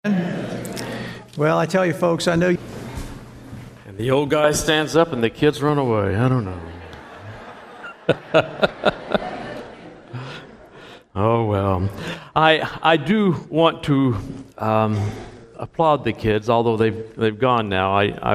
Well, I tell you, folks, I know. And the old guy stands up and the kids run away. I don't know. Oh, well. I do want to applaud the kids, although they've gone now.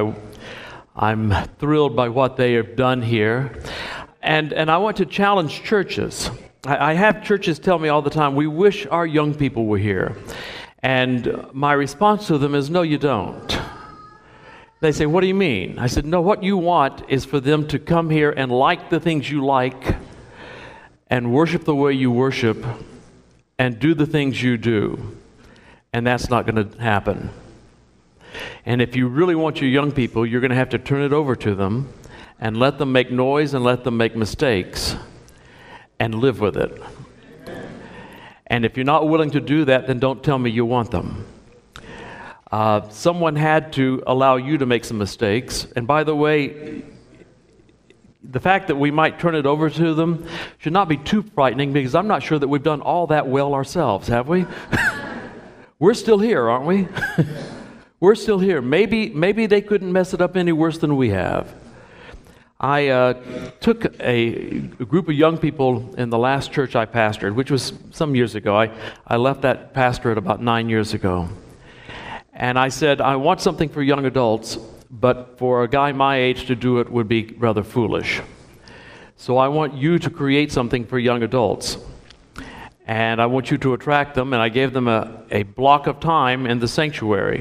I'm thrilled by what they have done here. And I want to challenge churches. I have churches tell me all the time, we wish our young people were here. And my response to them is, no, you don't. They say, what do you mean? I said, no, what you want is for them to come here and like the things you like and worship the way you worship and do the things you do. And that's not going to happen. And if you really want your young people, you're going to have to turn it over to them and let them make noise and let them make mistakes and live with it. And if you're not willing to do that, then don't tell me you want them. Someone had to allow you to make some mistakes. And by the way, the fact that we might turn it over to them should not be too frightening, because I'm not sure that we've done all that well ourselves, have we? We're still here, aren't we? We're still here. Maybe they couldn't mess it up any worse than we have. I took a group of young people in the last church I pastored, which was some years ago. I left that pastorate about 9 years ago. And I said, I want something for young adults, but for a guy my age to do it would be rather foolish. So I want you to create something for young adults. And I want you to attract them, and I gave them a block of time in the sanctuary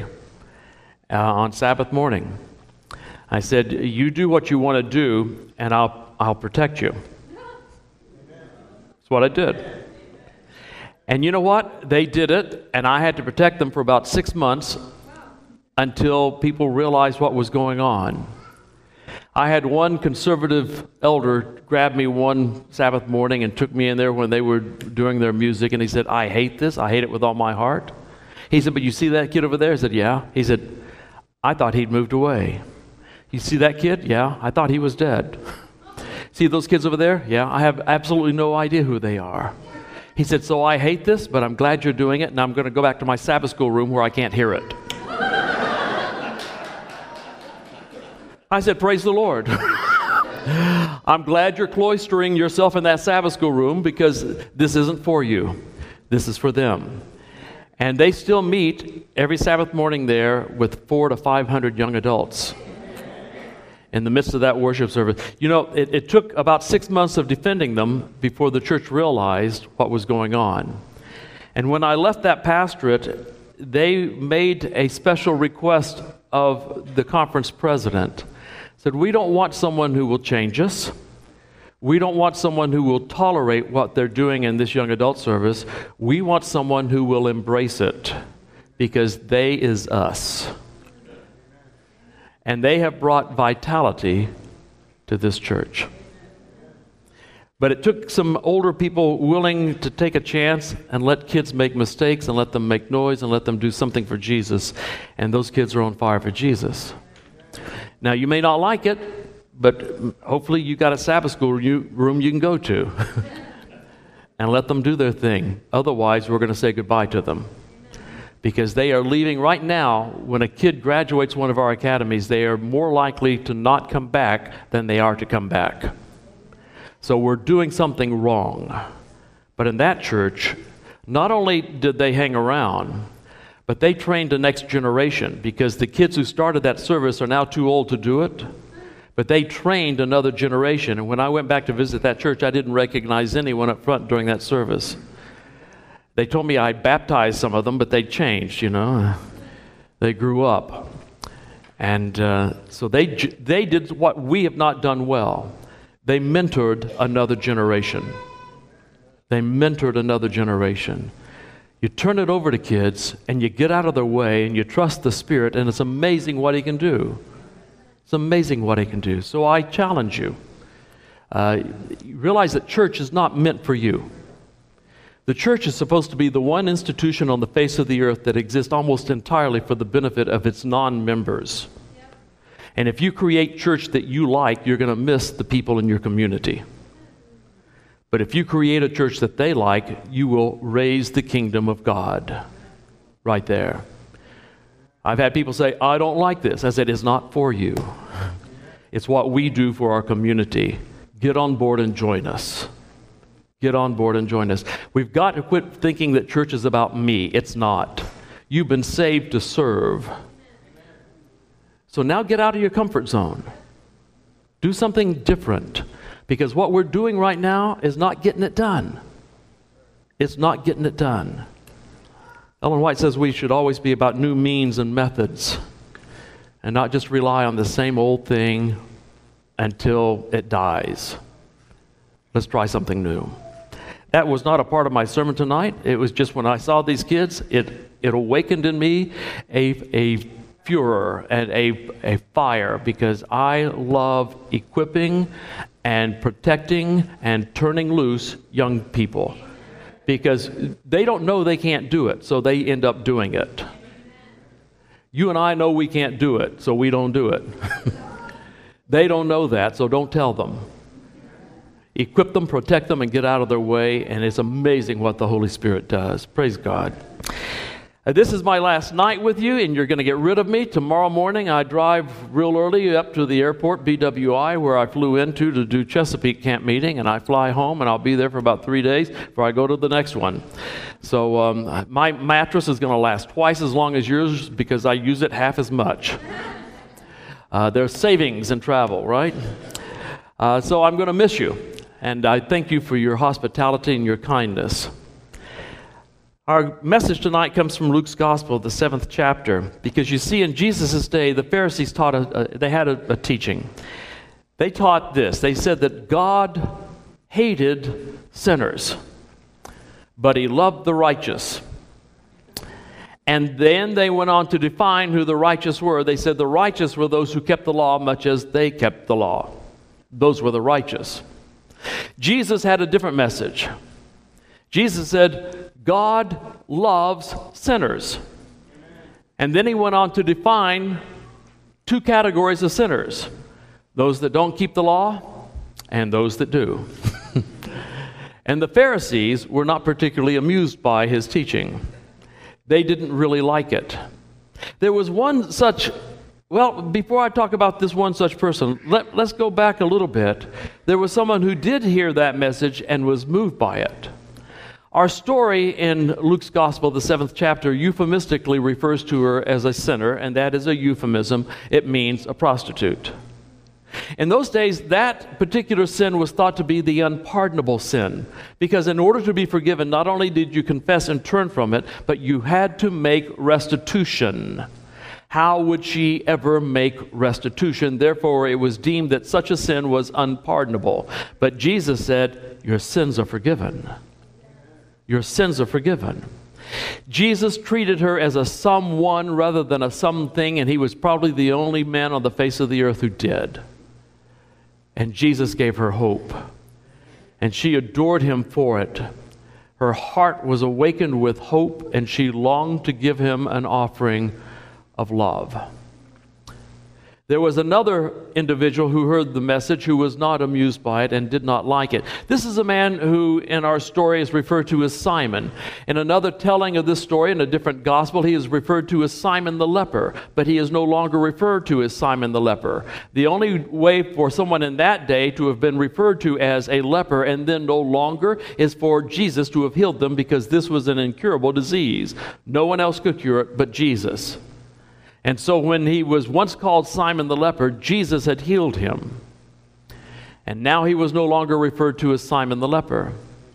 on Sabbath morning. I said, you do what you want to do, and I'll protect you. That's what I did. And you know what? They did it, and I had to protect them for about 6 months until people realized what was going on. I had one conservative elder grab me one Sabbath morning and took me in there when they were doing their music, and he said, I hate this. I hate it with all my heart. He said, but you see that kid over there? I said, yeah. He said, I thought he'd moved away. You see that kid? Yeah, I thought he was dead. See those kids over there? Yeah, I have absolutely no idea who they are. He said, so I hate this, but I'm glad you're doing it, and I'm going to go back to my Sabbath school room where I can't hear it. I said, praise the Lord. I'm glad you're cloistering yourself in that Sabbath school room, because this isn't for you. This is for them. And they still meet every Sabbath morning there with 400 to 500 young adults in the midst of that worship service. You know, it took about 6 months of defending them before the church realized what was going on. And when I left that pastorate, they made a special request of the conference president. Said, we don't want someone who will change us. We don't want someone who will tolerate what they're doing in this young adult service. We want someone who will embrace it, because they is us. And they have brought vitality to this church. But it took some older people willing to take a chance and let kids make mistakes and let them make noise and let them do something for Jesus. And those kids are on fire for Jesus. Now, you may not like it, but hopefully you got a Sabbath school room you can go to and let them do their thing. Otherwise, we're going to say goodbye to them. Because they are leaving right now. When a kid graduates one of our academies, they are more likely to not come back than they are to come back. So we're doing something wrong. But in that church, not only did they hang around, but they trained the next generation, because the kids who started that service are now too old to do it. But they trained another generation. And when I went back to visit that church, I didn't recognize anyone up front during that service. They told me I baptized some of them, but they changed, you know. They grew up. And so they did what we have not done well. They mentored another generation. They mentored another generation. You turn it over to kids, and you get out of their way, and you trust the Spirit, and it's amazing what He can do. It's amazing what He can do. So I challenge you. Realize that church is not meant for you. The church is supposed to be the one institution on the face of the earth that exists almost entirely for the benefit of its non-members. And if you create church that you like, you're going to miss the people in your community. But if you create a church that they like, you will raise the kingdom of God right there. I've had people say, I don't like this. I said, it's not for you. It's what we do for our community. Get on board and join us. Get on board and join us. We've got to quit thinking that church is about me. It's not. You've been saved to serve. So now get out of your comfort zone. Do something different. Because what we're doing right now is not getting it done. It's not getting it done. Ellen White says we should always be about new means and methods and not just rely on the same old thing until it dies. Let's try something new. That was not a part of my sermon tonight. It was just when I saw these kids, it awakened in me a furor and a fire, because I love equipping and protecting and turning loose young people, because they don't know they can't do it, so they end up doing it. You and I know we can't do it, so we don't do it. They don't know that, so don't tell them. Equip them, protect them, and get out of their way, and it's amazing what the Holy Spirit does. Praise God. This is my last night with you, and you're going to get rid of me. Tomorrow morning, I drive real early up to the airport, BWI, where I flew into to do Chesapeake camp meeting, and I fly home, and I'll be there for about 3 days before I go to the next one. So my mattress is going to last twice as long as yours because I use it half as much. There's savings in travel, right? So I'm going to miss you, and I thank you for your hospitality and your kindness. Our message tonight comes from Luke's Gospel, the 7th chapter, because you see, in Jesus' day, the Pharisees they had a teaching. They taught this. They said that God hated sinners, but he loved the righteous. And then they went on to define who the righteous were. They said the righteous were those who kept the law much as they kept the law. Those were the righteous. Jesus had a different message. Jesus said, God loves sinners. And then he went on to define 2 categories of sinners: those that don't keep the law and those that do. And the Pharisees were not particularly amused by his teaching. They didn't really like it. There was one such, before I talk about this one such person, let's go back a little bit. There was someone who did hear that message and was moved by it. Our story in Luke's Gospel, the 7th chapter, euphemistically refers to her as a sinner, and that is a euphemism. It means a prostitute. In those days, that particular sin was thought to be the unpardonable sin, because in order to be forgiven, not only did you confess and turn from it, but you had to make restitution. How would she ever make restitution? Therefore, it was deemed that such a sin was unpardonable. But Jesus said, your sins are forgiven. Your sins are forgiven. Jesus treated her as a someone rather than a something, and he was probably the only man on the face of the earth who did. And Jesus gave her hope, and she adored him for it. Her heart was awakened with hope, and she longed to give him an offering of love. There was another individual who heard the message who was not amused by it and did not like it. This is a man who in our story is referred to as Simon. In another telling of this story in a different gospel, he is referred to as Simon the leper, but he is no longer referred to as Simon the leper. The only way for someone in that day to have been referred to as a leper and then no longer is for Jesus to have healed them, because this was an incurable disease. No one else could cure it but Jesus. And so when he was once called Simon the leper, Jesus had healed him. And now he was no longer referred to as Simon the leper.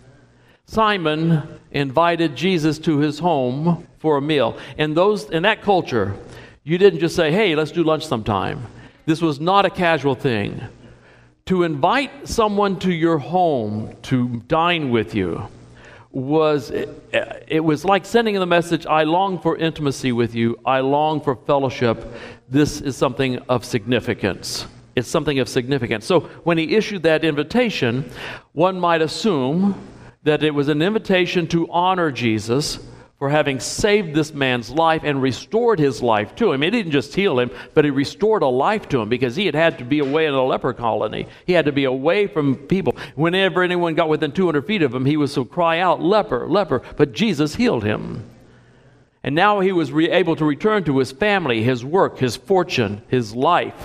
Simon invited Jesus to his home for a meal. In that culture, you didn't just say, hey, let's do lunch sometime. This was not a casual thing. To invite someone to your home to dine with you was like sending the message, I long for intimacy with you. I long for fellowship. This is something of significance. It's something of significance. So when he issued that invitation, one might assume that it was an invitation to honor Jesus for having saved this man's life and restored his life to him. He didn't just heal him, but he restored a life to him, because he had to be away in a leper colony. He had to be away from people. Whenever anyone got within 200 feet of him, he was to cry out, leper, leper. But Jesus healed him. And now he was able to return to his family, his work, his fortune, his life.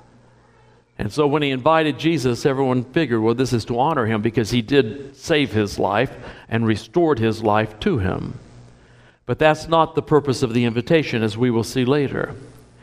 And so when he invited Jesus, everyone figured, well, this is to honor him because he did save his life and restored his life to him. But that's not the purpose of the invitation, as we will see later.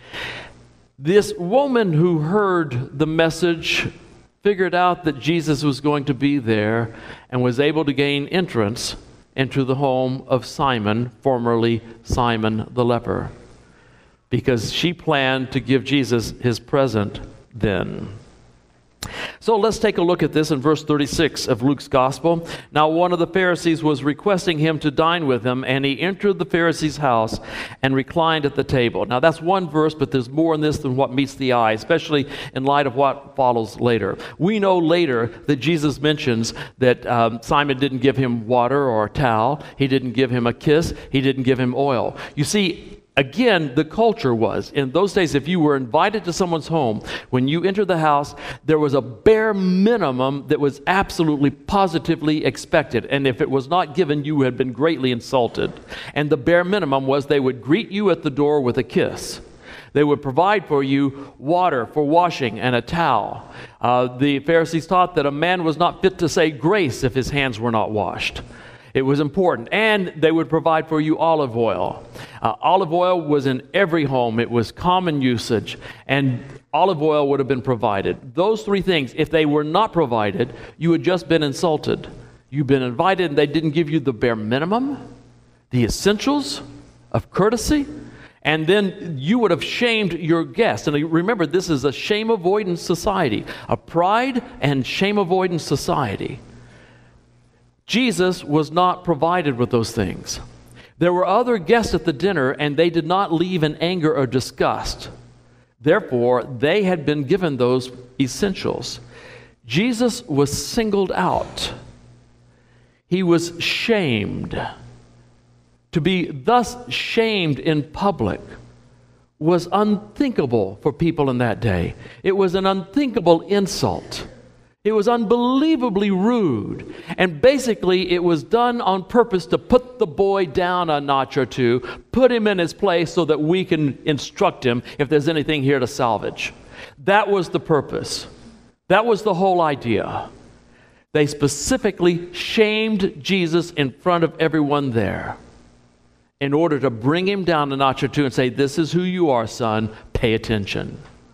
This woman who heard the message figured out that Jesus was going to be there and was able to gain entrance into the home of Simon, formerly Simon the leper, because she planned to give Jesus his present then. So let's take a look at this in verse 36 of Luke's Gospel. Now one of the Pharisees was requesting him to dine with him, and he entered the Pharisee's house and reclined at the table. Now that's one verse, but there's more in this than what meets the eye, especially in light of what follows later. We know later that Jesus mentions that Simon didn't give him water or a towel. He didn't give him a kiss. He didn't give him oil. You see, again, the culture was, in those days, if you were invited to someone's home, when you entered the house, there was a bare minimum that was absolutely, positively expected. And if it was not given, you had been greatly insulted. And the bare minimum was they would greet you at the door with a kiss. They would provide for you water for washing and a towel. The Pharisees taught that a man was not fit to say grace if his hands were not washed. It was important. And they would provide for you olive oil. Olive oil was in every home. It was common usage. And olive oil would have been provided. Those three things, if they were not provided, you had just been insulted. You'd been invited and they didn't give you the bare minimum, the essentials of courtesy. And then you would have shamed your guests. And remember, this is a shame avoidance society, a pride and shame avoidance society. Jesus was not provided with those things. There were other guests at the dinner, and they did not leave in anger or disgust. Therefore, they had been given those essentials. Jesus was singled out. He was shamed. To be thus shamed in public was unthinkable for people in that day. It was an unthinkable insult. It was unbelievably rude. And basically, it was done on purpose to put the boy down a notch or two, put him in his place so that we can instruct him if there's anything here to salvage. That was the purpose. That was the whole idea. They specifically shamed Jesus in front of everyone there in order to bring him down a notch or two and say, this is who you are, son, pay attention.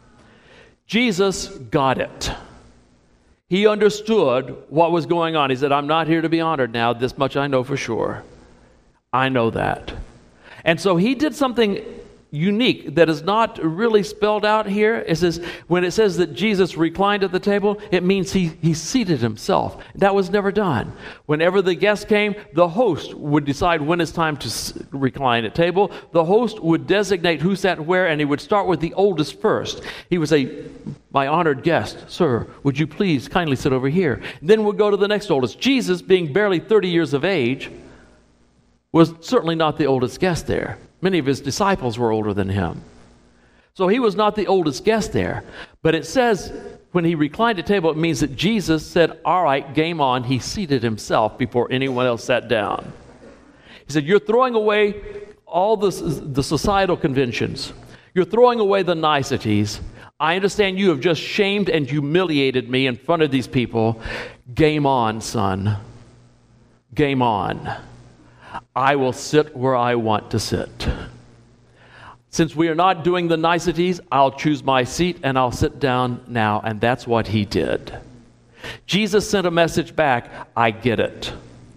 Jesus got it. He understood what was going on. He said, I'm not here to be honored now. This much I know for sure. I know that. And so he did something unique that is not really spelled out here. It says, when it says that Jesus reclined at the table, it means he seated himself. That was never done. Whenever the guest came, the host would decide when it's time to recline at table. The host would designate who sat where, and he would start with the oldest first. He would say, my honored guest, sir, would you please kindly sit over here? Then we'll go to the next oldest. Jesus, being barely 30 years of age, was certainly not the oldest guest there. Many of his disciples were older than him. So he was not the oldest guest there. But it says when he reclined at table, it means that Jesus said, all right, game on. He seated himself before anyone else sat down. He said, you're throwing away all the societal conventions. You're throwing away the niceties. I understand you have just shamed and humiliated me in front of these people. Game on, son. Game on. I will sit where I want to sit. Since we are not doing the niceties, I'll choose my seat and I'll sit down now. And that's what he did. Jesus sent a message back. I get it.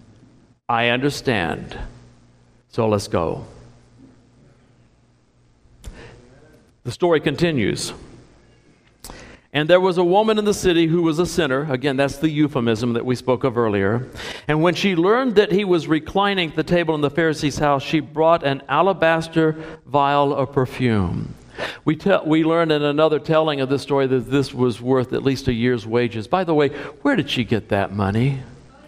I understand. So let's go. The story continues. And there was a woman in the city who was a sinner. Again, that's the euphemism that we spoke of earlier. And when she learned that he was reclining at the table in the Pharisee's house, she brought an alabaster vial of perfume. We learned in another telling of this story that this was worth at least a year's wages. By the way, where did she get that money?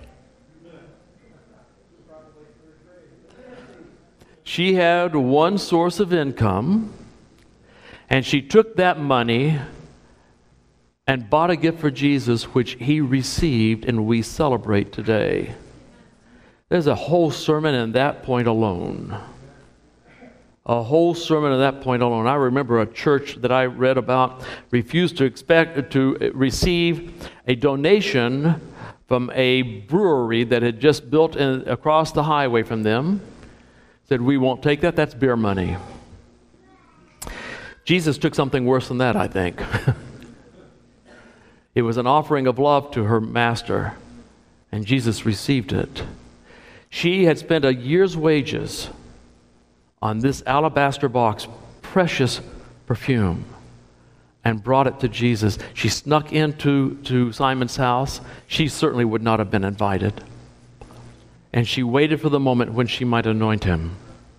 She had one source of income, and she took that money and bought a gift for Jesus, which he received and we celebrate today. There's a whole sermon in that point alone. a whole sermon at that point alone. I remember a church that I read about refused to receive a donation from a brewery that had just built across the highway from them. Said, we won't take that, that's beer money. Jesus took something worse than that, I think. It was an offering of love to her master, and Jesus received it. She had spent a year's wages on this alabaster box, precious perfume, and brought it to Jesus. She snuck into Simon's house. She certainly would not have been invited. And she waited for the moment when she might anoint him.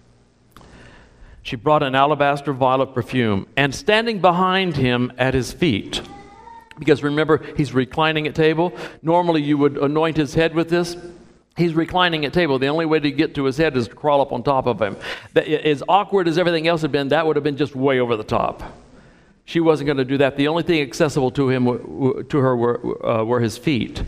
She brought an alabaster vial of perfume, and standing behind him at his feet, because remember, he's reclining at table. Normally you would anoint his head with this. He's reclining at table. The only way to get to his head is to crawl up on top of him. As awkward as everything else had been, that would have been just way over the top. She wasn't going to do that. The only thing accessible to him, to her, were his feet.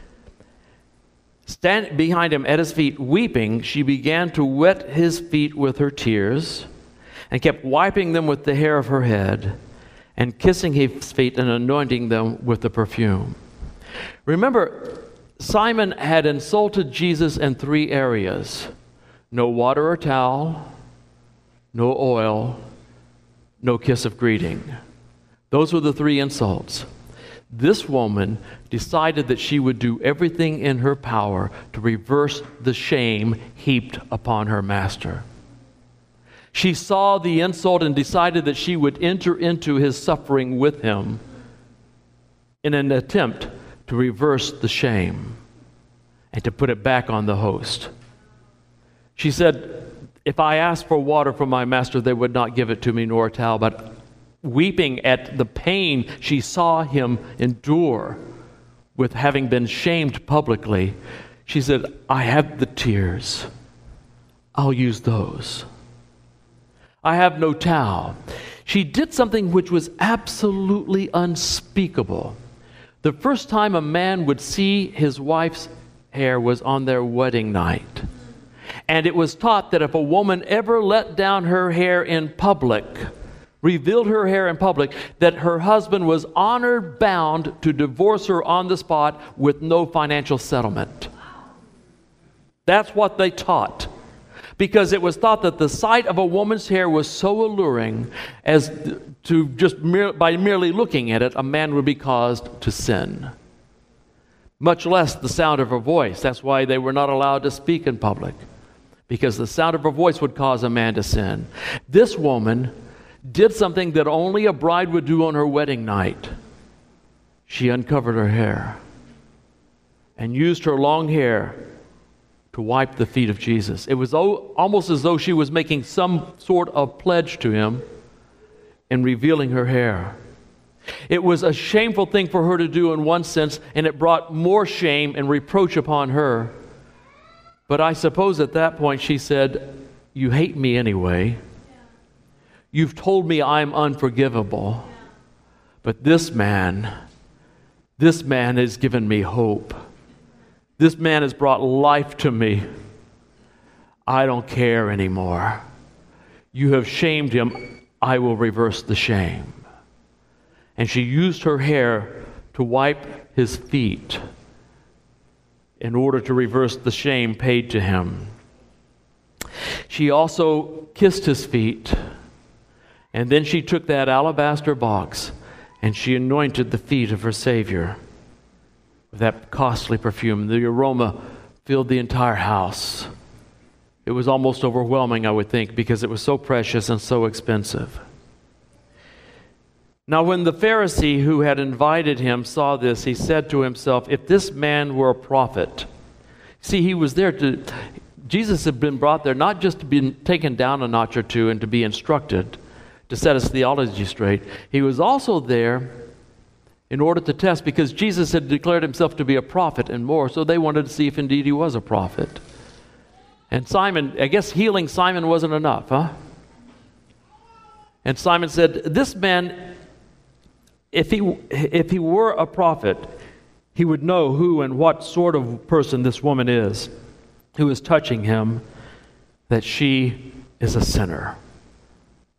Standing behind him at his feet, weeping, she began to wet his feet with her tears, and kept wiping them with the hair of her head, and kissing his feet and anointing them with the perfume. Remember, Simon had insulted Jesus in 3 areas: no water or towel, no oil, no kiss of greeting. Those were the 3 insults. This woman decided that she would do everything in her power to reverse the shame heaped upon her master. She saw the insult and decided that she would enter into his suffering with him in an attempt to reverse the shame and to put it back on the host. She said, if I asked for water from my master, they would not give it to me, nor a towel. But weeping at the pain she saw him endure with having been shamed publicly, she said, I have the tears. I'll use those. I have no towel. She did something which was absolutely unspeakable. The first time a man would see his wife's hair was on their wedding night. And it was taught that if a woman ever let down her hair in public, revealed her hair in public, that her husband was honor bound to divorce her on the spot with no financial settlement. That's what they taught. Because it was thought that the sight of a woman's hair was so alluring as to by merely looking at it, a man would be caused to sin. Much less the sound of her voice. That's why they were not allowed to speak in public, because the sound of her voice would cause a man to sin. This woman did something that only a bride would do on her wedding night. She uncovered her hair and used her long hair to wipe the feet of Jesus. It was almost as though she was making some sort of pledge to him in revealing her hair. It was a shameful thing for her to do in one sense, and it brought more shame and reproach upon her. But I suppose at that point she said, you hate me anyway. You've told me I'm unforgivable. But this man has given me hope. This man has brought life to me. I don't care anymore. You have shamed him. I will reverse the shame. And she used her hair to wipe his feet in order to reverse the shame paid to him. She also kissed his feet, and then she took that alabaster box and she anointed the feet of her Savior with that costly perfume. The aroma filled the entire house. It was almost overwhelming, I would think, because it was so precious and so expensive. Now, when the Pharisee who had invited him saw this, he said to himself, if this man were a prophet. See, he was there Jesus had been brought there not just to be taken down a notch or two and to be instructed, to set his theology straight. He was also there in order to test, because Jesus had declared himself to be a prophet and more, so they wanted to see if indeed he was a prophet. And Simon, I guess healing Simon wasn't enough, huh? And Simon said, this man, if he were a prophet, he would know who and what sort of person this woman is who is touching him, that she is a sinner.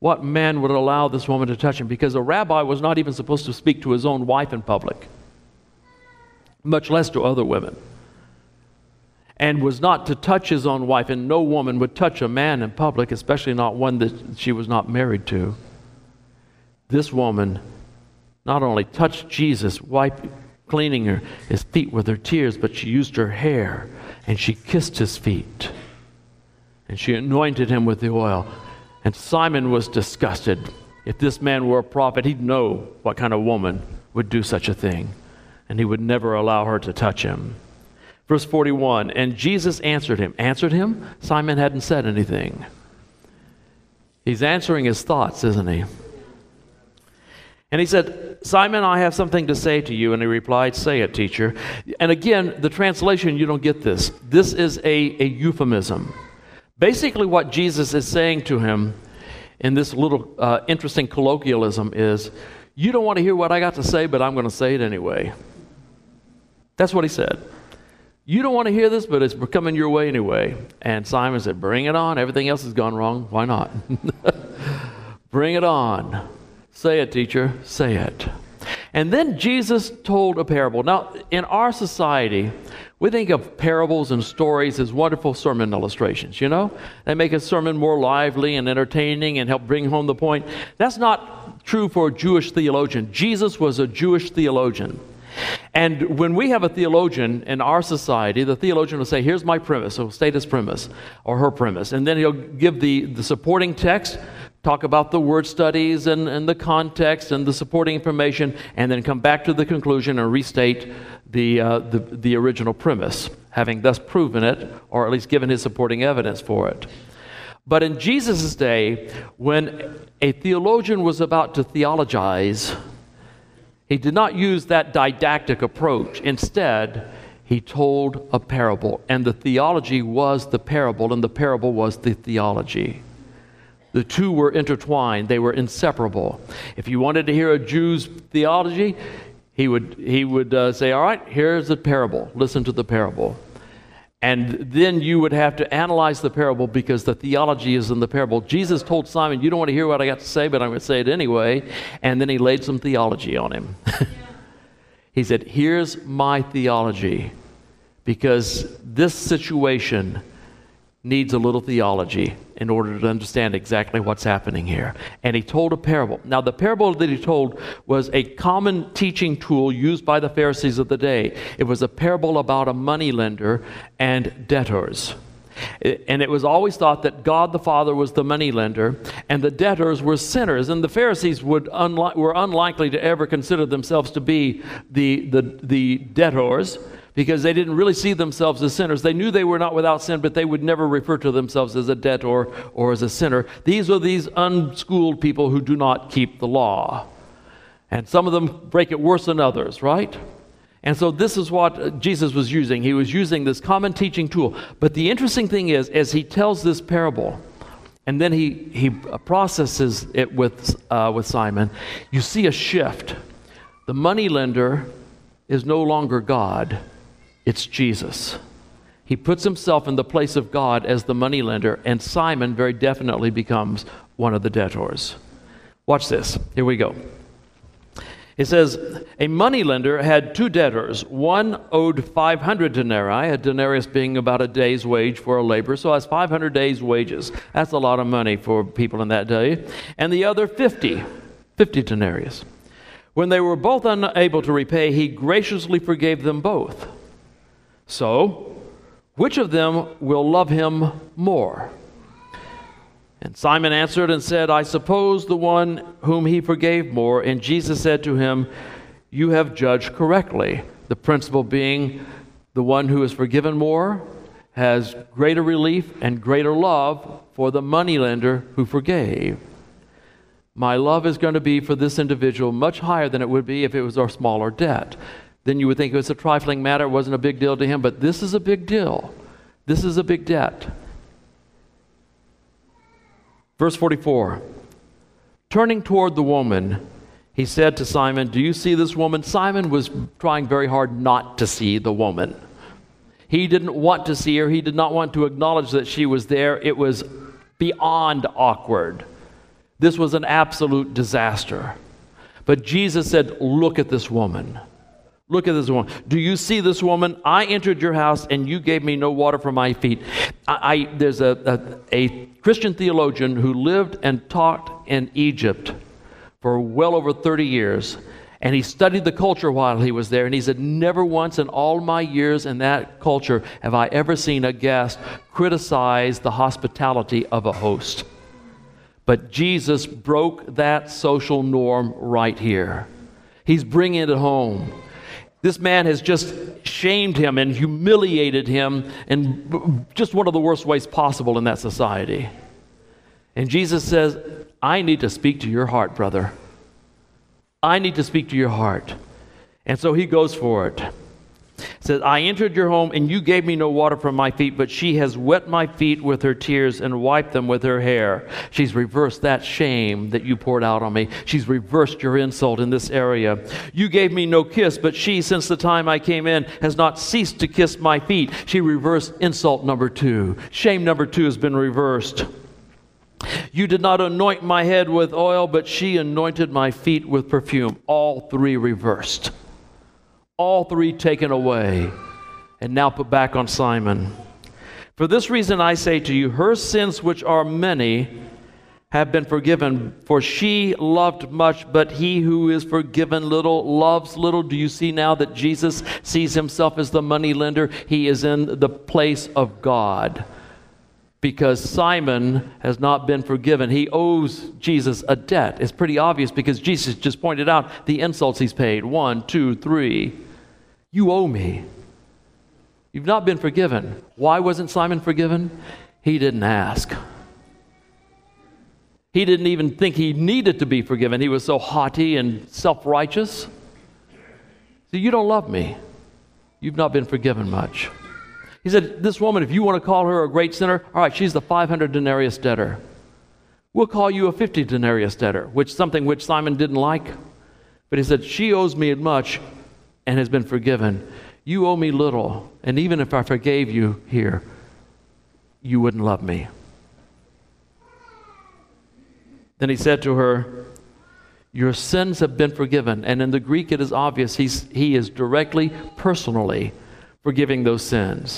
what man would allow this woman to touch him? Because a rabbi was not even supposed to speak to his own wife in public, much less to other women, and was not to touch his own wife, and no woman would touch a man in public, especially not one that she was not married to. This woman not only touched Jesus, cleaning his feet with her tears, but she used her hair and she kissed his feet and she anointed him with the oil. And Simon was disgusted. If this man were a prophet, he'd know what kind of woman would do such a thing, and he would never allow her to touch him. Verse 41, and Jesus answered him. Answered him? Simon hadn't said anything. He's answering his thoughts, isn't he? And he said, Simon, I have something to say to you. And he replied, say it, teacher. And again, the translation, you don't get this. This is a euphemism. Basically, what Jesus is saying to him in this little interesting colloquialism is, you don't want to hear what I got to say, but I'm going to say it anyway. That's what he said. You don't want to hear this, but it's coming your way anyway. And Simon said, bring it on. Everything else has gone wrong. Why not? Bring it on. Say it, teacher. Say it. And then Jesus told a parable. Now, in our society, we think of parables and stories as wonderful sermon illustrations, you know? They make a sermon more lively and entertaining and help bring home the point. That's not true for a Jewish theologian. Jesus was a Jewish theologian. And when we have a theologian in our society, the theologian will say, here's my premise. He'll state his premise or her premise. And then he'll give the supporting text, talk about the word studies and the context and the supporting information, and then come back to the conclusion and restate the original premise, having thus proven it, or at least given his supporting evidence for it. But in Jesus' day, when a theologian was about to theologize, he did not use that didactic approach. Instead, he told a parable, and the theology was the parable, and the parable was the theology. The two were intertwined. They were inseparable. If you wanted to hear a Jew's theology, he would say, all right, here's the parable. Listen to the parable. And then you would have to analyze the parable because the theology is in the parable. Jesus told Simon, you don't want to hear what I got to say, but I'm going to say it anyway. And then he laid some theology on him. He said, here's my theology, because this situation needs a little theology in order to understand exactly what's happening here. And he told a parable. Now, the parable that he told was a common teaching tool used by the Pharisees of the day. It was a parable about a moneylender and debtors. And it was always thought that God the Father was the moneylender and the debtors were sinners. And the Pharisees were unlikely to ever consider themselves to be the debtors, because they didn't really see themselves as sinners. They knew they were not without sin, but they would never refer to themselves as a debtor or as a sinner. These are these unschooled people who do not keep the law. And some of them break it worse than others, right? And so this is what Jesus was using. He was using this common teaching tool. But the interesting thing is, as he tells this parable, and then he processes it with Simon, you see a shift. The moneylender is no longer God. It's Jesus. He puts himself in the place of God as the moneylender, and Simon very definitely becomes one of the debtors. Watch this. Here we go. It says, a moneylender had two debtors. One owed 500 denarii, a denarius being about a day's wage for a laborer, so that's 500 days' wages. That's a lot of money for people in that day. And the other 50 denarius. When they were both unable to repay, he graciously forgave them both. So, which of them will love him more? And Simon answered and said, I suppose the one whom he forgave more. And Jesus said to him, you have judged correctly. The principle being, the one who is forgiven more has greater relief and greater love for the moneylender who forgave. My love is going to be for this individual much higher than it would be if it was a smaller debt. Then you would think it was a trifling matter, it wasn't a big deal to him, but this is a big deal. This is a big debt. Verse 44, turning toward the woman, he said to Simon, do you see this woman? Simon was trying very hard not to see the woman. He didn't want to see her. He did not want to acknowledge that she was there. It was beyond awkward. This was an absolute disaster. But Jesus said, look at this woman. Look at this woman. Do you see this woman? I entered your house and you gave me no water for my feet. There's a Christian theologian who lived and taught in Egypt for well over 30 years. And he studied the culture while he was there. And he said, never once in all my years in that culture have I ever seen a guest criticize the hospitality of a host. But Jesus broke that social norm right here. He's bringing it home. This man has just shamed him and humiliated him in just one of the worst ways possible in that society. And Jesus says, I need to speak to your heart, brother. I need to speak to your heart. And so he goes for it. It says, I entered your home and you gave me no water for my feet, but she has wet my feet with her tears and wiped them with her hair. She's reversed that shame that you poured out on me. She's reversed your insult in this area. You gave me no kiss, but she, since the time I came in, has not ceased to kiss my feet. She reversed insult number 2. Shame number 2 has been reversed. You did not anoint my head with oil, but she anointed my feet with perfume. All 3 reversed. All 3 taken away and now put back on Simon. For this reason I say to you, her sins, which are many, have been forgiven, for she loved much, but he who is forgiven little loves little. Do you see now that Jesus sees himself as the money lender? He is in the place of God. Because Simon has not been forgiven. He owes Jesus a debt. It's pretty obvious because Jesus just pointed out the insults he's paid. 1, 2, 3. You owe me. You've not been forgiven. Why wasn't Simon forgiven? He didn't ask. He didn't even think he needed to be forgiven. He was so haughty and self-righteous. So you don't love me. You've not been forgiven much. He said, this woman, if you want to call her a great sinner, all right, she's the 500 denarius debtor. We'll call you a 50 denarius debtor, something which Simon didn't like. But he said, she owes me much and has been forgiven. You owe me little, and even if I forgave you here, you wouldn't love me. Then he said to her, your sins have been forgiven. And in the Greek it is obvious he is directly, personally forgiving those sins.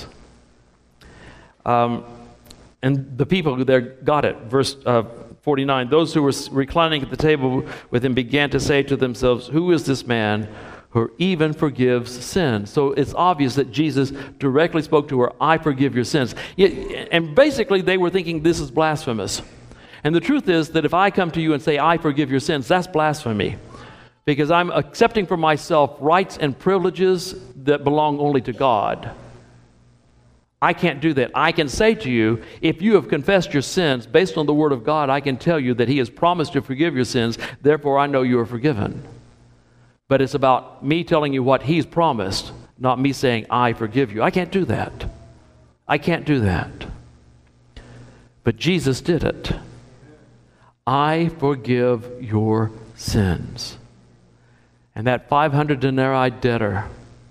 And the people there got it. Verse 49, those who were reclining at the table with him began to say to themselves, who is this man who even forgives sins? So it's obvious that Jesus directly spoke to her, I forgive your sins. And basically they were thinking this is blasphemous. And the truth is that if I come to you and say, I forgive your sins, that's blasphemy. Because I'm accepting for myself rights and privileges that belong only to God. I can't do that. I can say to you, if you have confessed your sins, based on the Word of God, I can tell you that He has promised to forgive your sins, therefore I know you are forgiven. But it's about me telling you what He's promised, not me saying, I forgive you. I can't do that. I can't do that. But Jesus did it. I forgive your sins. And that 500 denarii debtor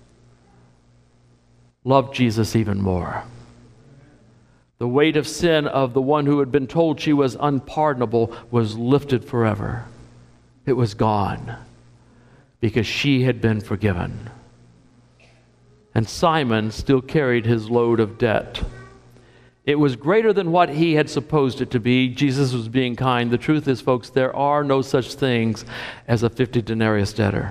loved Jesus even more. The weight of sin of the one who had been told she was unpardonable was lifted forever. It was gone because she had been forgiven. And Simon still carried his load of debt. It was greater than what he had supposed it to be. Jesus was being kind. The truth is, folks, there are no such things as a 50 denarius debtor.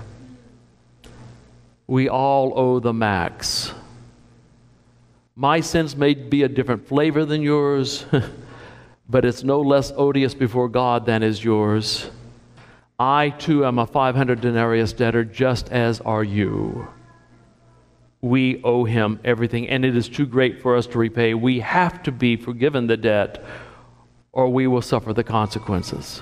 We all owe the max. My sins may be a different flavor than yours, but it's no less odious before God than is yours. I too am a 500 denarius debtor, just as are you. We owe Him everything, and it is too great for us to repay. We have to be forgiven the debt, or we will suffer the consequences.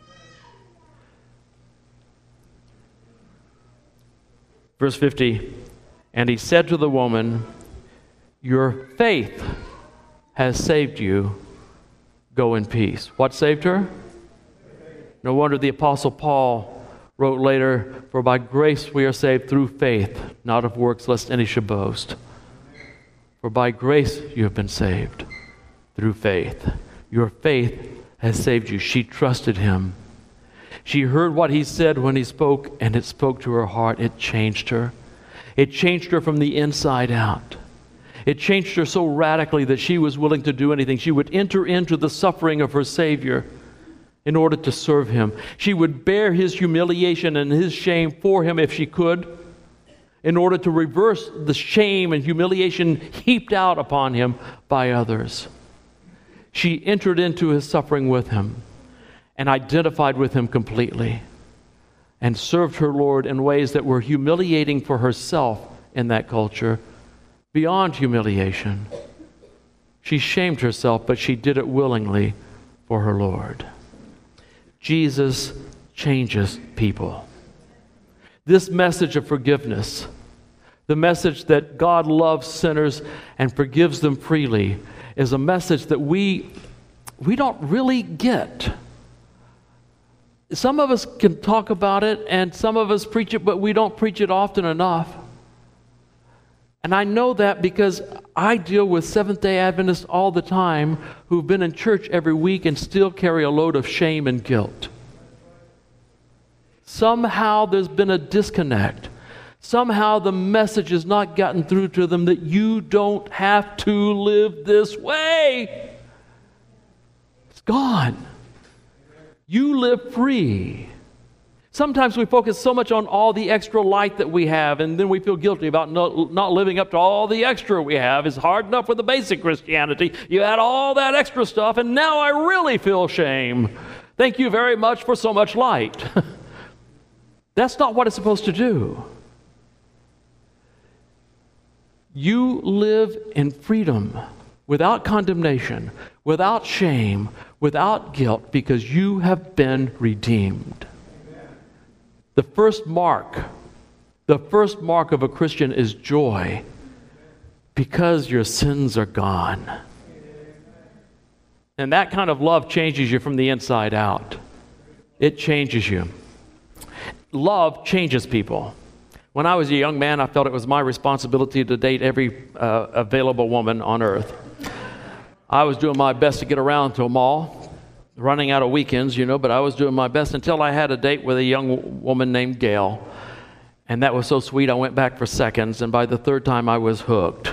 Verse 50, and He said to the woman, your faith has saved you. Go in peace. What saved her? No wonder the Apostle Paul wrote later, for by grace we are saved through faith, not of works, lest any should boast. For by grace you have been saved through faith. Your faith has saved you. She trusted him. She heard what he said when he spoke, and it spoke to her heart. It changed her. It changed her from the inside out. It changed her so radically that she was willing to do anything. She would enter into the suffering of her Savior in order to serve him. She would bear his humiliation and his shame for him if she could, in order to reverse the shame and humiliation heaped out upon him by others. She entered into his suffering with him and identified with him completely and served her Lord in ways that were humiliating for herself in that culture, beyond humiliation. She shamed herself, but she did it willingly for her Lord. Jesus changes people. This message of forgiveness, the message that God loves sinners and forgives them freely, is a message that we don't really get. Some of us can talk about it, and some of us preach it, but we don't preach it often enough. And I know that because I deal with Seventh-day Adventists all the time who've been in church every week and still carry a load of shame and guilt. Somehow there's been a disconnect. Somehow the message has not gotten through to them that you don't have to live this way. It's gone. You live free. Sometimes we focus so much on all the extra light that we have, and then we feel guilty about not living up to all the extra we have. It's hard enough with the basic Christianity. You add all that extra stuff, and now I really feel shame. Thank you very much for so much light. That's not what it's supposed to do. You live in freedom, without condemnation, without shame, without guilt, because you have been redeemed. The first mark of a Christian is joy, because your sins are gone. And that kind of love changes you from the inside out. It changes you. Love changes people. When I was a young man, I felt it was my responsibility to date every available woman on earth. I was doing my best to get around to them all, running out of weekends, but I was doing my best until I had a date with a young woman named Gail. And that was so sweet, I went back for seconds, and by the third time I was hooked.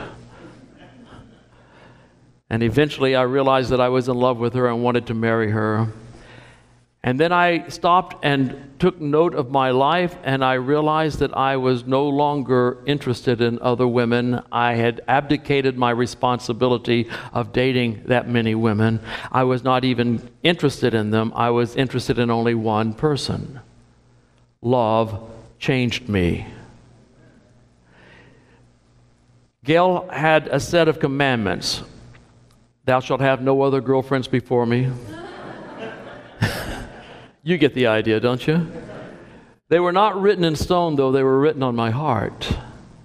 And eventually I realized that I was in love with her and wanted to marry her. And then I stopped and took note of my life, and I realized that I was no longer interested in other women. I had abdicated my responsibility of dating that many women. I was not even interested in them. I was interested in only one person. Love changed me. Gail had a set of commandments. Thou shalt have no other girlfriends before me. You get the idea, don't you? They were not written in stone, though. They were written on my heart.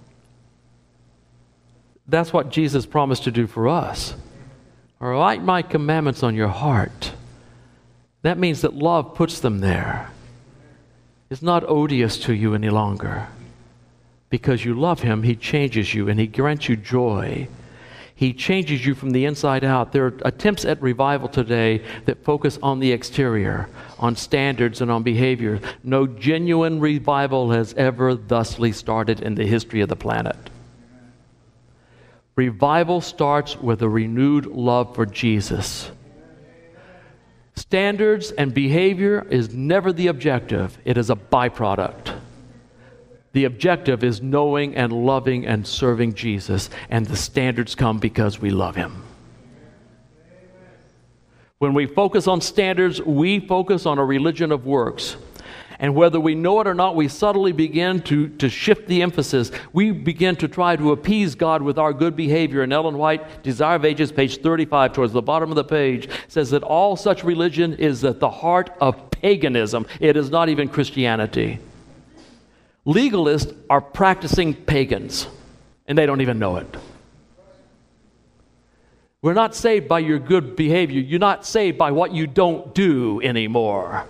That's what Jesus promised to do for us. Write my commandments on your heart. That means that love puts them there. It's not odious to you any longer. Because you love him, he changes you and he grants you joy. He changes you from the inside out. There are attempts at revival today that focus on the exterior, on standards and on behavior. No genuine revival has ever thusly started in the history of the planet. Revival starts with a renewed love for Jesus. Standards and behavior is never the objective. It is a byproduct. The objective is knowing and loving and serving Jesus, and the standards come because we love him. When we focus on standards, we focus on a religion of works. And whether we know it or not, we subtly begin to shift the emphasis. We begin to try to appease God with our good behavior. And Ellen White, Desire of Ages, page 35, towards the bottom of the page, says that all such religion is at the heart of paganism. It is not even Christianity. Legalists are practicing pagans, and they don't even know it. We're not saved by your good behavior. You're not saved by what you don't do anymore.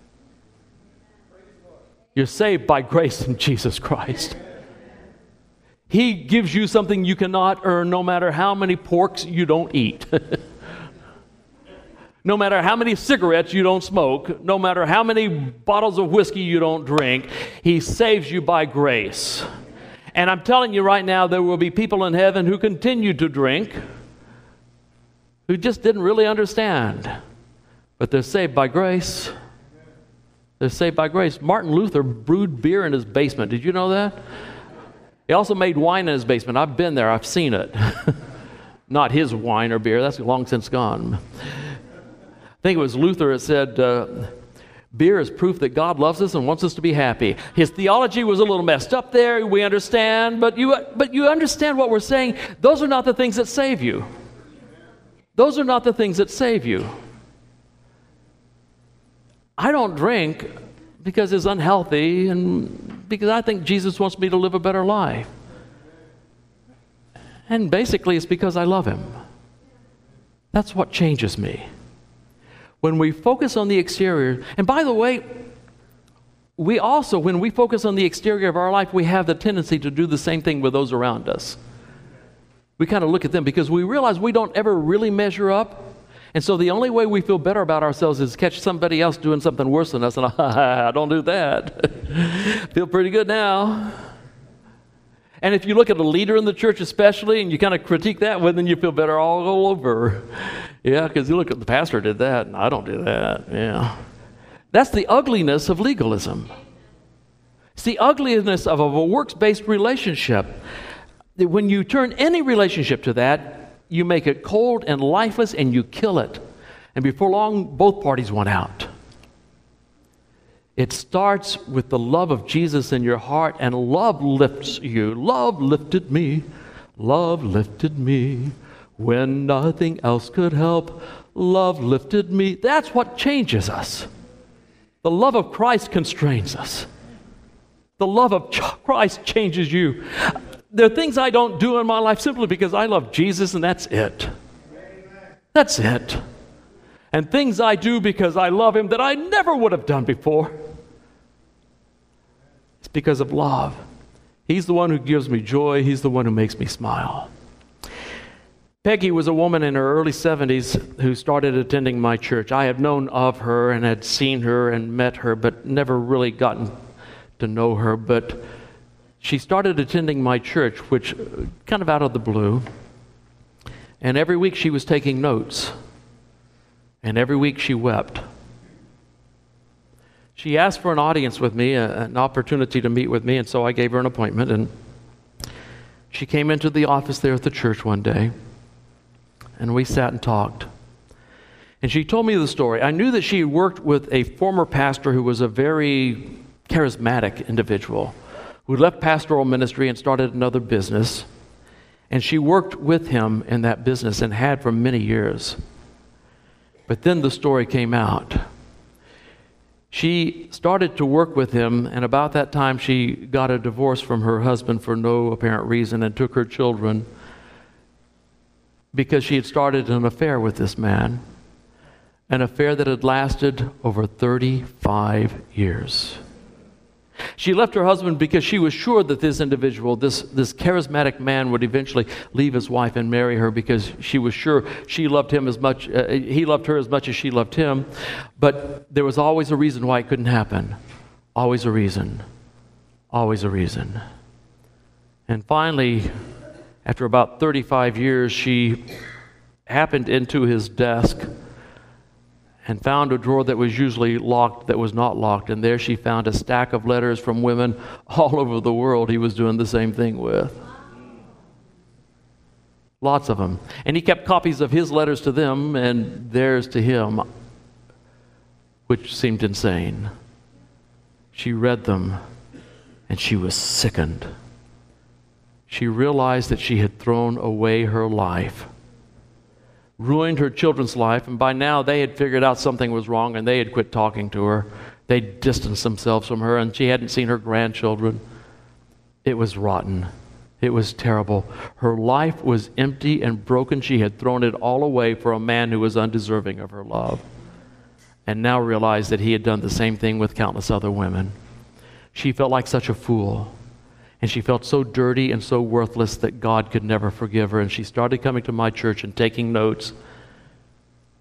You're saved by grace in Jesus Christ. He gives you something you cannot earn no matter how many porks you don't eat. no matter how many cigarettes you don't smoke, no matter how many bottles of whiskey you don't drink, He saves you by grace. And I'm telling you right now, there will be people in heaven who continue to drink, who just didn't really understand. But they're saved by grace. They're saved by grace. Martin Luther brewed beer in his basement. Did you know that? He also made wine in his basement. I've been there. I've seen it. Not his wine or beer. That's long since gone. I think it was Luther that said, beer is proof that God loves us and wants us to be happy. His theology was a little messed up there, we understand, but you understand what we're saying. Those are not the things that save you. Those are not the things that save you. I don't drink because it's unhealthy and because I think Jesus wants me to live a better life. And basically it's because I love Him. That's what changes me. When we focus on the exterior, and by the way, we also, when we focus on the exterior of our life, we have the tendency to do the same thing with those around us. We kind of look at them because we realize we don't ever really measure up. And so the only way we feel better about ourselves is catch somebody else doing something worse than us, and I don't do that. Feel pretty good now. And if you look at a leader in the church especially, and you kind of critique that, well, then you feel better all over. Yeah, because you look at the pastor did that, and I don't do that. Yeah. That's the ugliness of legalism. It's the ugliness of a works-based relationship. When you turn any relationship to that, you make it cold and lifeless, and you kill it. And before long, both parties want out. It starts with the love of Jesus in your heart, and love lifts you. Love lifted me. Love lifted me. When nothing else could help, love lifted me. That's what changes us. The love of Christ constrains us. The love of Christ changes you. There are things I don't do in my life simply because I love Jesus, and that's it. That's it. And things I do because I love Him that I never would have done before. It's because of love. He's the one who gives me joy. He's the one who makes me smile. Peggy was a woman in her early 70s who started attending my church. I had known of her and had seen her and met her, but never really gotten to know her. But she started attending my church, which kind of out of the blue. And every week she was taking notes. And every week she wept. She asked for an audience with me, an opportunity to meet with me, and so I gave her an appointment. And she came into the office there at the church one day, and we sat and talked. And she told me the story. I knew that she worked with a former pastor who was a very charismatic individual who left pastoral ministry and started another business. And she worked with him in that business and had for many years. But then the story came out. She started to work with him, and about that time she got a divorce from her husband for no apparent reason and took her children because she had started an affair with this man, an affair that had lasted over 35 years. She left her husband because she was sure that this individual, this charismatic man, would eventually leave his wife and marry her because she was sure she loved him as much, he loved her as much as she loved him. But there was always a reason why it couldn't happen. Always a reason. Always a reason. And finally, after about 35 years, she happened into his desk and found a drawer that was usually locked that was not locked. And there she found a stack of letters from women all over the world he was doing the same thing with. Lots of them. And he kept copies of his letters to them and theirs to him, which seemed insane. She read them and she was sickened. She realized that she had thrown away her life, ruined her children's life, and by now they had figured out something was wrong and they had quit talking to her. They distanced themselves from her, and she hadn't seen her grandchildren. It was rotten. It was terrible. Her life was empty and broken. She had thrown it all away for a man who was undeserving of her love, and now realized that he had done the same thing with countless other women. She felt like such a fool. And she felt so dirty and so worthless that God could never forgive her. And she started coming to my church and taking notes.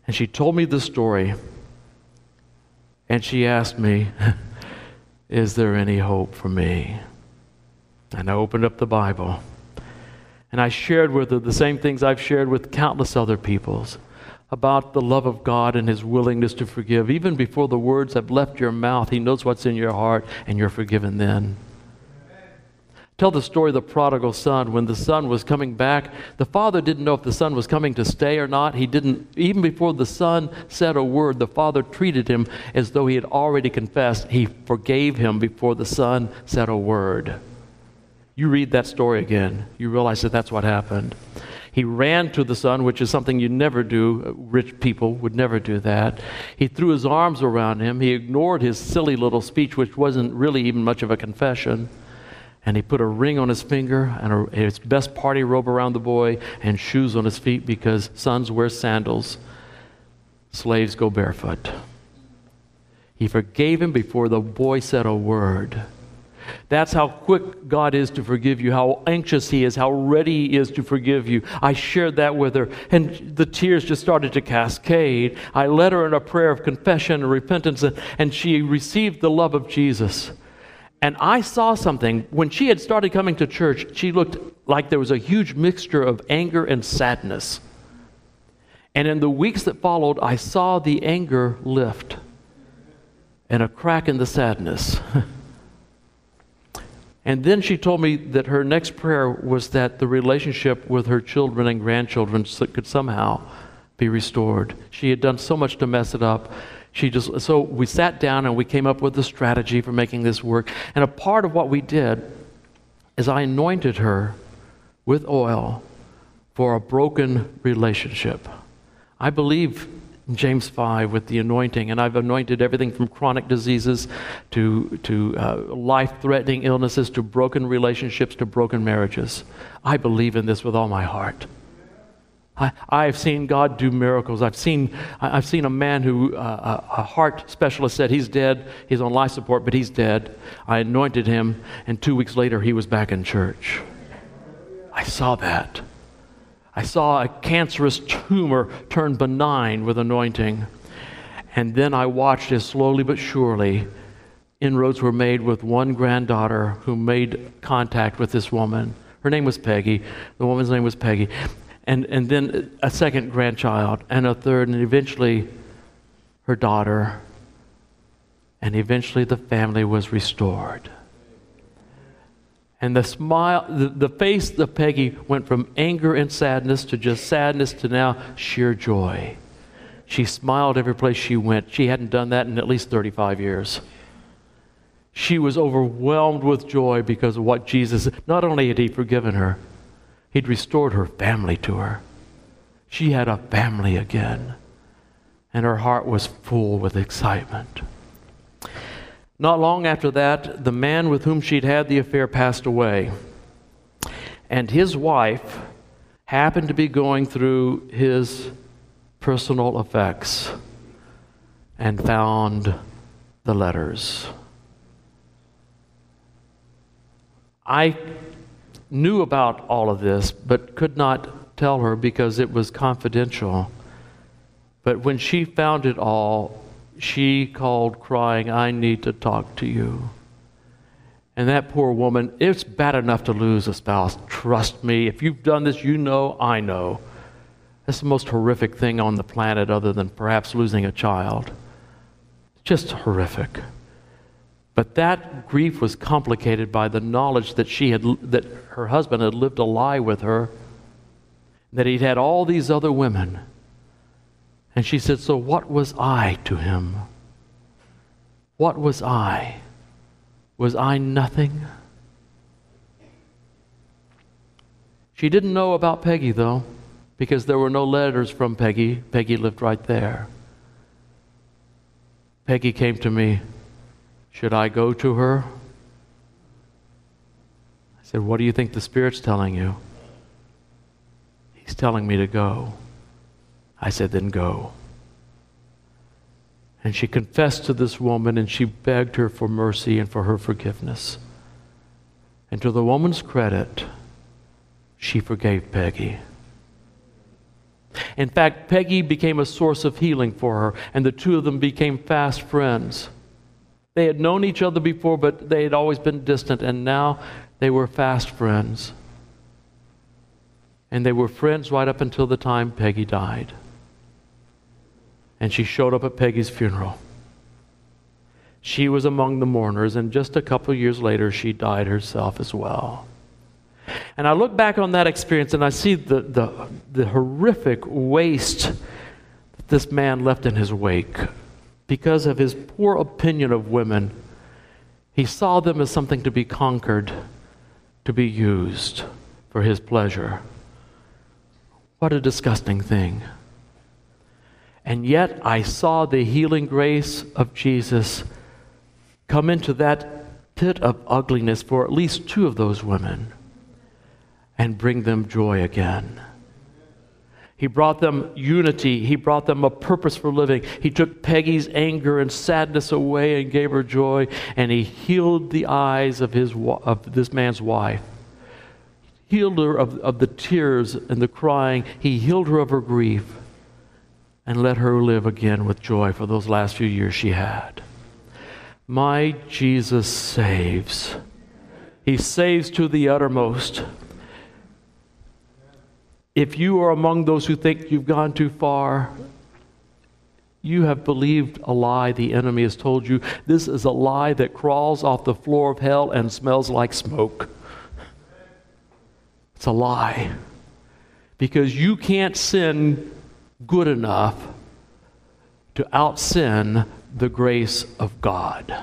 And she told me the story. And she asked me, is there any hope for me? And I opened up the Bible. And I shared with her the same things I've shared with countless other peoples about the love of God and His willingness to forgive. Even before the words have left your mouth, He knows what's in your heart, and you're forgiven then. Tell the story of the prodigal son. When the son was coming back, the father didn't know if the son was coming to stay or not. He didn't, even before the son said a word, the father treated him as though he had already confessed. He forgave him before the son said a word. You read that story again, you realize that that's what happened. He ran to the son, which is something you never do. Rich people would never do that. He threw his arms around him. He ignored his silly little speech, which wasn't really even much of a confession. And he put a ring on his finger and his best party robe around the boy and shoes on his feet, because sons wear sandals, slaves go barefoot. He forgave him before the boy said a word. That's how quick God is to forgive you, how anxious He is, how ready He is to forgive you. I shared that with her, and the tears just started to cascade. I led her in a prayer of confession and repentance, and she received the love of Jesus. And I saw something. When she had started coming to church, she looked like there was a huge mixture of anger and sadness. And in the weeks that followed, I saw the anger lift and a crack in the sadness. And then she told me that her next prayer was that the relationship with her children and grandchildren could somehow be restored. She had done so much to mess it up. So we sat down and we came up with a strategy for making this work. And a part of what we did is I anointed her with oil for a broken relationship. I believe in James 5 with the anointing, and I've anointed everything from chronic diseases to life-threatening illnesses to broken relationships to broken marriages. I believe in this with all my heart. I've seen God do miracles. I've seen a man who, a heart specialist said he's dead. He's on life support, but he's dead. I anointed him, and 2 weeks later he was back in church. I saw that. I saw a cancerous tumor turn benign with anointing. And then I watched as slowly but surely inroads were made with one granddaughter who made contact with this woman. Her name was Peggy. The woman's name was Peggy. And then a second grandchild, and a third, and eventually her daughter. And eventually the family was restored. And the smile, the face of Peggy went from anger and sadness to just sadness to now sheer joy. She smiled every place she went. She hadn't done that in at least 35 years. She was overwhelmed with joy because of what Jesus, not only had He forgiven her, He'd restored her family to her. She had a family again, and her heart was full with excitement. Not long after that, the man with whom she'd had the affair passed away, and his wife happened to be going through his personal effects and found the letters. I knew about all of this, but could not tell her because it was confidential. But when she found it all, she called crying, "I need to talk to you." And that poor woman, it's bad enough to lose a spouse. Trust me, if you've done this, you know, I know. That's the most horrific thing on the planet other than perhaps losing a child. Just horrific. But that grief was complicated by the knowledge that that her husband had lived a lie with her, that he'd had all these other women. And she said, "So what was I to him? What was I? Was I nothing?" She didn't know about Peggy, though, because there were no letters from Peggy. Peggy lived right there. Peggy came to me. "Should I go to her?" I said, "What do you think the Spirit's telling you?" "He's telling me to go." I said, "Then go." And she confessed to this woman, and she begged her for mercy and for her forgiveness. And to the woman's credit, she forgave Peggy. In fact, Peggy became a source of healing for her, and the two of them became fast friends. They had known each other before, but they had always been distant, and now they were fast friends. And they were friends right up until the time Peggy died. And she showed up at Peggy's funeral. She was among the mourners, and just a couple of years later, she died herself as well. And I look back on that experience, and I see the horrific waste that this man left in his wake. Because of his poor opinion of women, he saw them as something to be conquered, to be used for his pleasure. What a disgusting thing. And yet I saw the healing grace of Jesus come into that pit of ugliness for at least two of those women and bring them joy again. He brought them unity. He brought them a purpose for living. He took Peggy's anger and sadness away and gave her joy, and he healed the eyes of this man's wife. Healed her of the tears and the crying. He healed her of her grief and let her live again with joy for those last few years she had. My Jesus saves. He saves to the uttermost. If you are among those who think you've gone too far, you have believed a lie the enemy has told you. This is a lie that crawls off the floor of hell and smells like smoke. It's a lie. Because you can't sin good enough to out-sin the grace of God.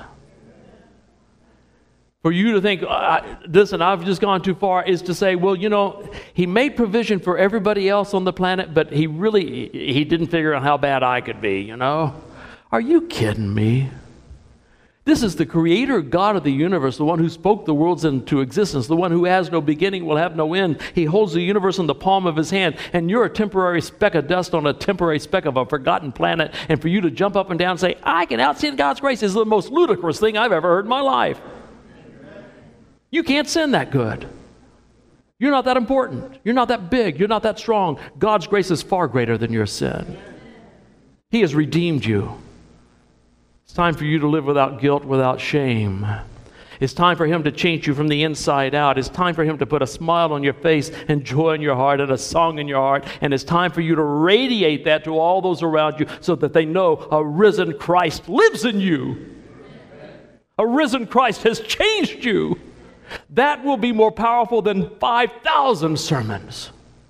For you to think, listen, I've just gone too far, is to say, well, you know, he made provision for everybody else on the planet, but he didn't figure out how bad I could be, you know? Are you kidding me? This is the creator God of the universe, the one who spoke the worlds into existence, the one who has no beginning, will have no end. He holds the universe in the palm of his hand, and you're a temporary speck of dust on a temporary speck of a forgotten planet, and for you to jump up and down and say, I can out-sin God's grace is the most ludicrous thing I've ever heard in my life. You can't sin that good. You're not that important. You're not that big. You're not that strong. God's grace is far greater than your sin. He has redeemed you. It's time for you to live without guilt, without shame. It's time for him to change you from the inside out. It's time for him to put a smile on your face and joy in your heart and a song in your heart. And it's time for you to radiate that to all those around you so that they know a risen Christ lives in you. A risen Christ has changed you. That will be more powerful than 5,000 sermons.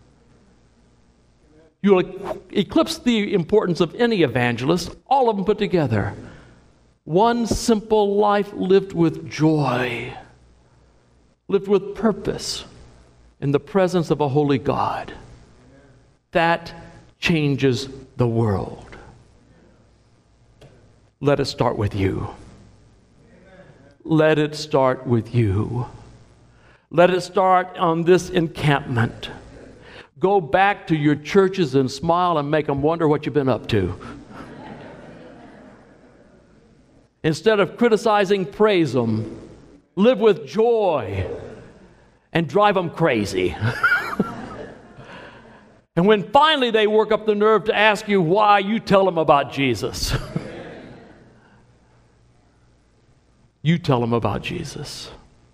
You'll eclipse the importance of any evangelist, all of them put together. One simple life lived with joy, lived with purpose in the presence of a holy God. That changes the world. Let it start with you. Let it start with you. Let it start on this encampment. Go back to your churches and smile and make them wonder what you've been up to. Instead of criticizing, praise them. Live with joy and drive them crazy. And when finally they work up the nerve to ask you why, you tell them about Jesus. You tell them about Jesus.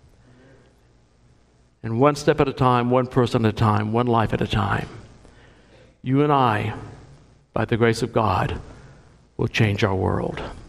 And one step at a time, one person at a time, one life at a time, you and I, by the grace of God, will change our world.